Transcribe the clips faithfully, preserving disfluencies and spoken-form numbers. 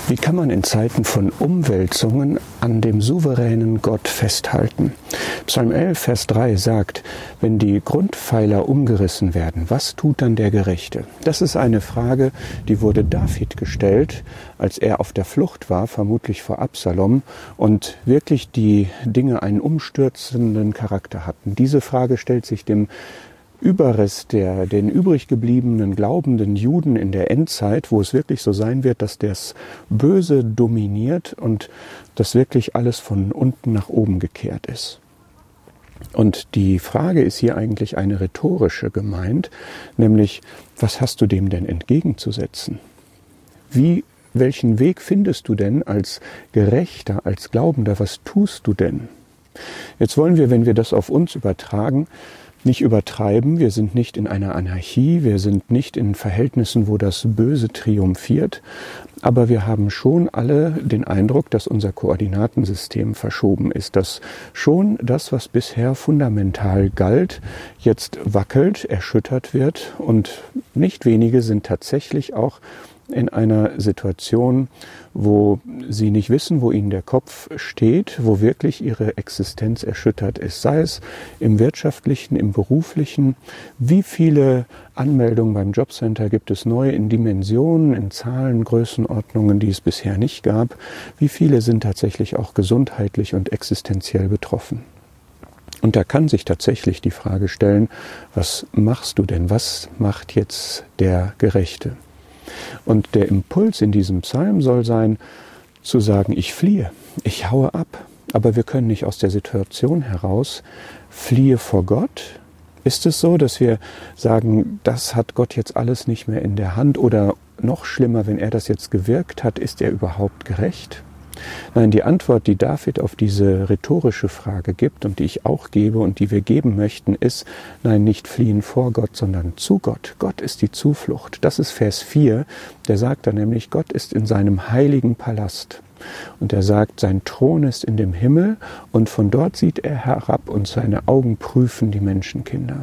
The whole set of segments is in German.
Wie kann man in Zeiten von Umwälzungen an dem souveränen Gott festhalten? Psalm elf, Vers drei sagt, wenn die Grundpfeiler umgerissen werden, was tut dann der Gerechte? Das ist eine Frage, die wurde David gestellt, als er auf der Flucht war, vermutlich vor Absalom, und wirklich die Dinge einen umstürzenden Charakter hatten. Diese Frage stellt sich dem Überrest der den übrig gebliebenen glaubenden Juden in der Endzeit, wo es wirklich so sein wird, dass das Böse dominiert und dass wirklich alles von unten nach oben gekehrt ist. Und die Frage ist hier eigentlich eine rhetorische gemeint, nämlich, was hast du dem denn entgegenzusetzen? Wie, welchen Weg findest du denn als Gerechter, als Glaubender, was tust du denn? Jetzt wollen wir, wenn wir das auf uns übertragen, nicht übertreiben, wir sind nicht in einer Anarchie, wir sind nicht in Verhältnissen, wo das Böse triumphiert, aber wir haben schon alle den Eindruck, dass unser Koordinatensystem verschoben ist, dass schon das, was bisher fundamental galt, jetzt wackelt, erschüttert wird, und nicht wenige sind tatsächlich auch in einer Situation, wo sie nicht wissen, wo ihnen der Kopf steht, wo wirklich ihre Existenz erschüttert ist. Sei es im wirtschaftlichen, im beruflichen. Wie viele Anmeldungen beim Jobcenter gibt es neu in Dimensionen, in Zahlen, Größenordnungen, die es bisher nicht gab? Wie viele sind tatsächlich auch gesundheitlich und existenziell betroffen? Und da kann sich tatsächlich die Frage stellen, was machst du denn? Was macht jetzt der Gerechte? Und der Impuls in diesem Psalm soll sein, zu sagen, ich fliehe, ich haue ab. Aber wir können nicht aus der Situation heraus fliehe vor Gott. Ist es so, dass wir sagen, das hat Gott jetzt alles nicht mehr in der Hand? Oder noch schlimmer, wenn er das jetzt gewirkt hat, ist er überhaupt gerecht? Nein, die Antwort, die David auf diese rhetorische Frage gibt und die ich auch gebe und die wir geben möchten, ist, nein, nicht fliehen vor Gott, sondern zu Gott. Gott ist die Zuflucht. Das ist Vers vier, der sagt dann nämlich, Gott ist in seinem heiligen Palast. Und er sagt, sein Thron ist in dem Himmel und von dort sieht er herab und seine Augen prüfen die Menschenkinder.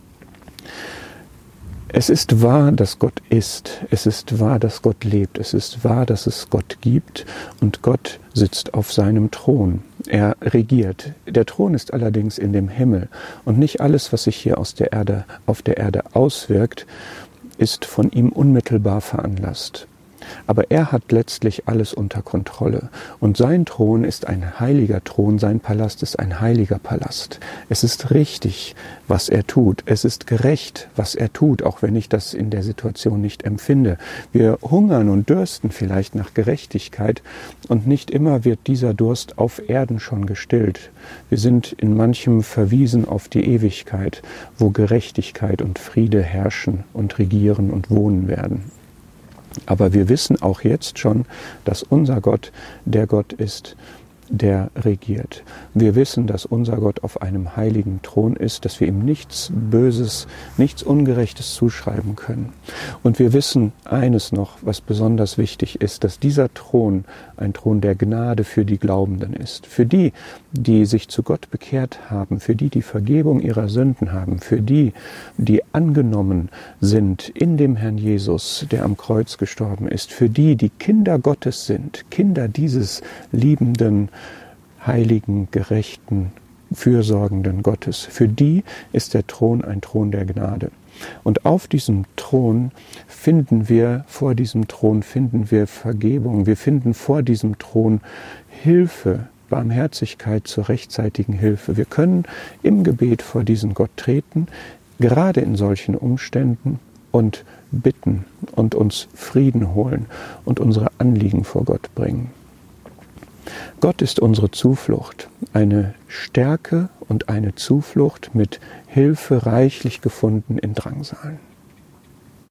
Es ist wahr, dass Gott ist. Es ist wahr, dass Gott lebt. Es ist wahr, dass es Gott gibt. Und Gott sitzt auf seinem Thron. Er regiert. Der Thron ist allerdings in dem Himmel. Und nicht alles, was sich hier aus der Erde, auf der Erde auswirkt, ist von ihm unmittelbar veranlasst. Aber er hat letztlich alles unter Kontrolle. Und sein Thron ist ein heiliger Thron, sein Palast ist ein heiliger Palast. Es ist richtig, was er tut. Es ist gerecht, was er tut, auch wenn ich das in der Situation nicht empfinde. Wir hungern und dürsten vielleicht nach Gerechtigkeit und nicht immer wird dieser Durst auf Erden schon gestillt. Wir sind in manchem verwiesen auf die Ewigkeit, wo Gerechtigkeit und Friede herrschen und regieren und wohnen werden. Aber wir wissen auch jetzt schon, dass unser Gott der Gott ist, der regiert. Wir wissen, dass unser Gott auf einem heiligen Thron ist, dass wir ihm nichts Böses, nichts Ungerechtes zuschreiben können. Und wir wissen eines noch, was besonders wichtig ist, dass dieser Thron ein Thron der Gnade für die Glaubenden ist. Für die, die sich zu Gott bekehrt haben, für die, die Vergebung ihrer Sünden haben, für die, die angenommen sind in dem Herrn Jesus, der am Kreuz gestorben ist, für die, die Kinder Gottes sind, Kinder dieses liebenden, heiligen, gerechten, fürsorgenden Gottes. Für die ist der Thron ein Thron der Gnade. Und auf diesem Thron finden wir, vor diesem Thron finden wir Vergebung. Wir finden vor diesem Thron Hilfe, Barmherzigkeit zur rechtzeitigen Hilfe. Wir können im Gebet vor diesen Gott treten, gerade in solchen Umständen, und bitten und uns Frieden holen und unsere Anliegen vor Gott bringen. Gott ist unsere Zuflucht, eine Stärke und eine Zuflucht mit Hilfe reichlich gefunden in Drangsalen.